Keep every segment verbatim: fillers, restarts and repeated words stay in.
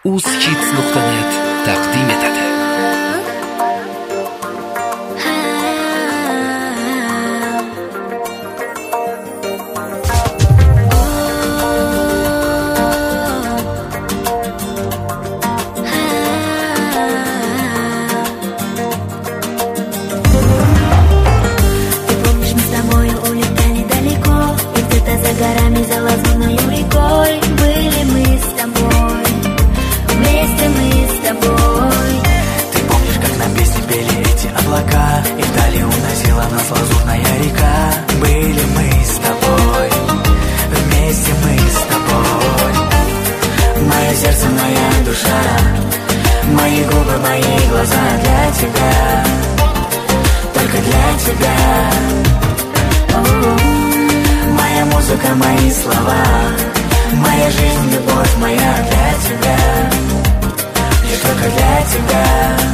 uz-hits nuqta net taqdim etadi. Мои губы, мои глаза для тебя, только для тебя. Моя музыка, мои слова, моя жизнь, любовь моя для тебя, лишь только для тебя.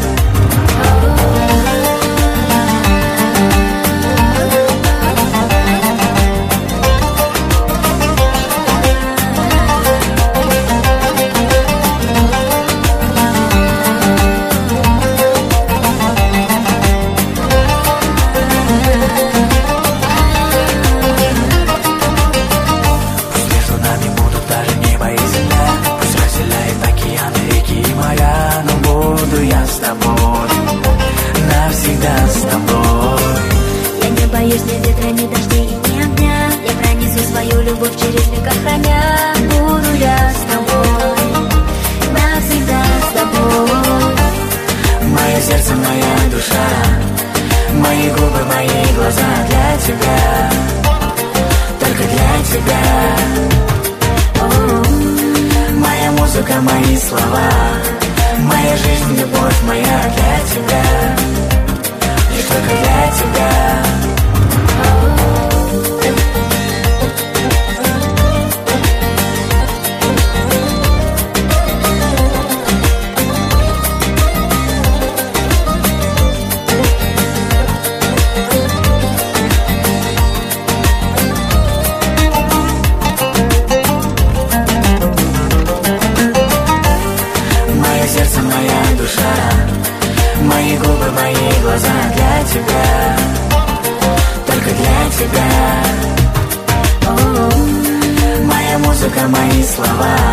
Навсегда с тобой. Я не боюсь ни ветра, ни дождей и ни огня. Я пронесу свою любовь через века храня. Буду я с тобой, навсегда с тобой. Мое сердце, моя душа, мои губы, мои глаза для тебя, только для тебя. О, моя музыка, мои слова, моя жизнь, любовь моя для тебя, лишь только для тебя. Мое сердце, моя душа, мои губы, мои глаза для тебя, только для тебя. О, моя музыка, мои слова,